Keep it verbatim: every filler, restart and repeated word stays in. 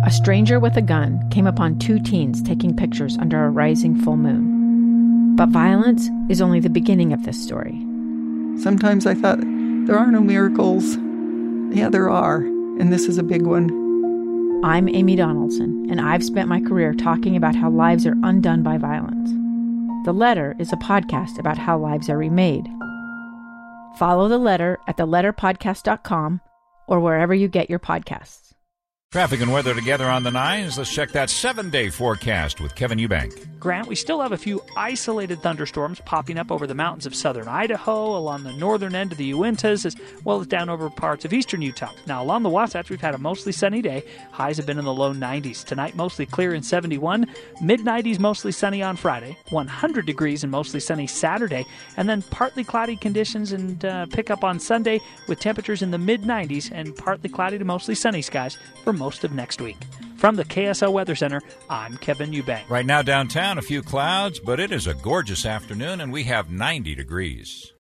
a stranger with a gun came upon two teens taking pictures under a rising full moon. But violence is only the beginning of this story. Sometimes I thought, there are no miracles. Yeah, there are, and this is a big one. I'm Amy Donaldson, and I've spent my career talking about how lives are undone by violence. The Letter is a podcast about how lives are remade. Follow The Letter at the letter podcast dot com or wherever you get your podcasts. Traffic and weather together on the nines. Let's check that seven-day forecast with Kevin Eubank. Grant, we still have a few isolated thunderstorms popping up over the mountains of southern Idaho, along the northern end of the Uintas, as well as down over parts of eastern Utah. Now, along the Wasatch, we've had a mostly sunny day. Highs have been in the low nineties. Tonight, mostly clear and seventy-one. mid-nineties, mostly sunny on Friday. one hundred degrees and mostly sunny Saturday. And then partly cloudy conditions and uh, pick up on Sunday with temperatures in the mid-nineties and partly cloudy to mostly sunny skies for most of next week. From the K S L Weather Center, I'm Kevin Eubank. Right now downtown, a few clouds, but it is a gorgeous afternoon, and we have ninety degrees.